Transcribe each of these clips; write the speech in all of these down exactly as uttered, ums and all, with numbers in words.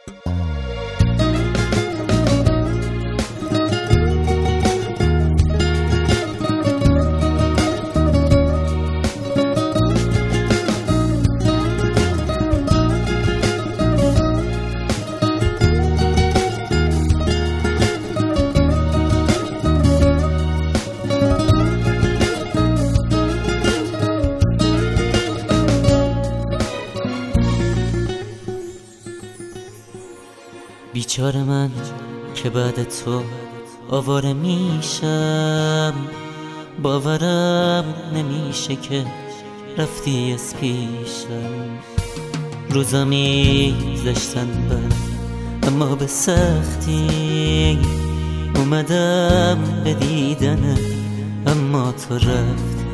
بیچاره من که بعد تو آواره میشم، باورم نمیشه که رفتی از پیشم. روزا میگذشتن بد اما به سختی، اومدم به دیدنت اما تو رفتی.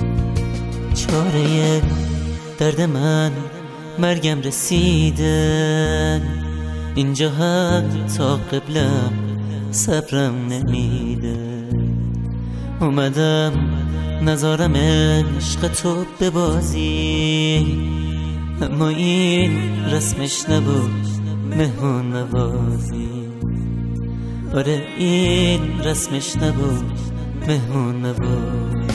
چاره درد من مرگم رسیده، اینجا حتی قبلم صبرم نمیده. اومدم نظارم عشق تو ببازی، اما این رسمش نبود مهمون نوازی. آره این رسمش نبود مهمون نوازی.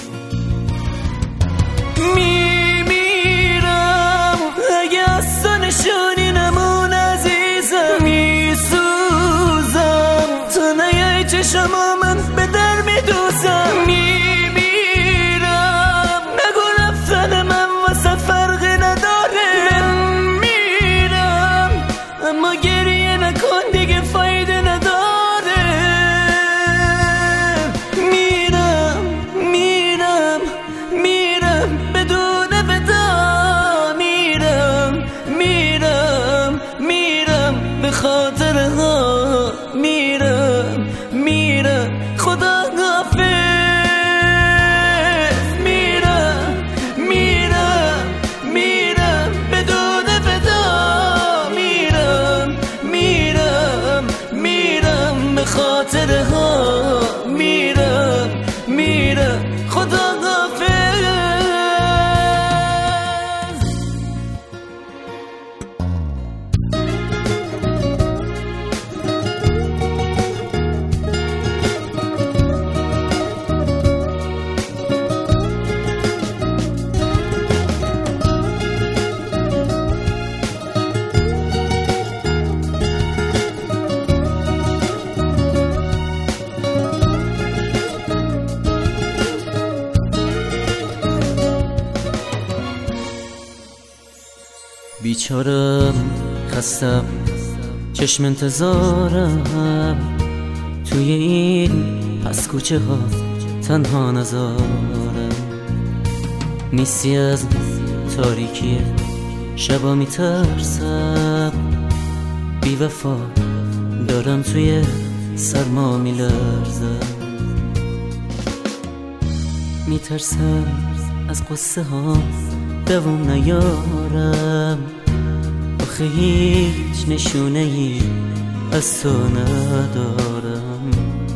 میمیرم اگه از تو نشونی نمون عزیزم، میسوزم تو نیای چشما من به در میدوزم. میمیرم نگو رفتن من واسه فرقی نداره. من میرم اما گریه نکن دیگه فایده نداره. میرم میرم میرم بدون ودا. میرم میرم میرم به خاطر ها. میرم میرم خدا حافظ. میرم میرم میرم بدون ودا. میرم میرم میرم به خاطر ها. میرم میرم خدا حافظ. بیچارم خستم چشم انتظارم، توی این پس کوچه ها تنها نزارم. نیستی از تاریکی شبا میترسم، بی وفا دارم توی سرما میلرزم. میترسم از قصه ها دوام نیارم، آخه هیچ نشونه ای از تو ندارم.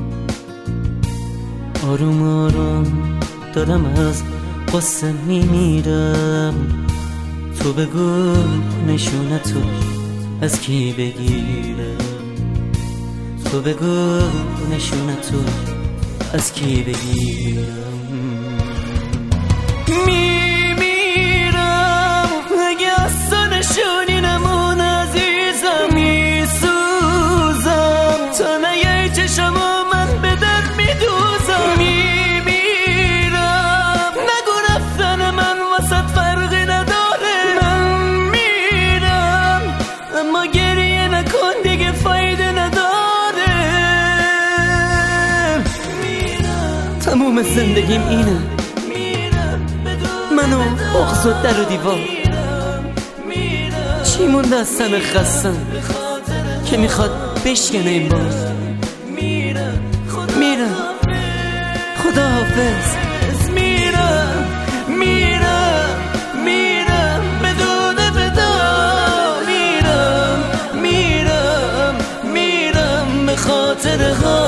آروم آروم دارم از قصه میمیرم، تو بگو نشونه تو از کی بگیرم. تو بگو نشونه تو از کی بگیرم. نشونی نمون عزیزم، میسوزم تا نیای چشما من به در میدوزم. میمیرم نگو رفتن من واسه فرقی نداره. من میرم اما گریه نکن دیگه فایده نداره. تموم زندگیم اینه، منو بغض و در و دیوار. چی مونده از تن خستم که میخواد بشکنه این باز. میرم خدا حافظ. میرم میرم میرم بدون ودا. میرم میرم میرم به خاطر ها.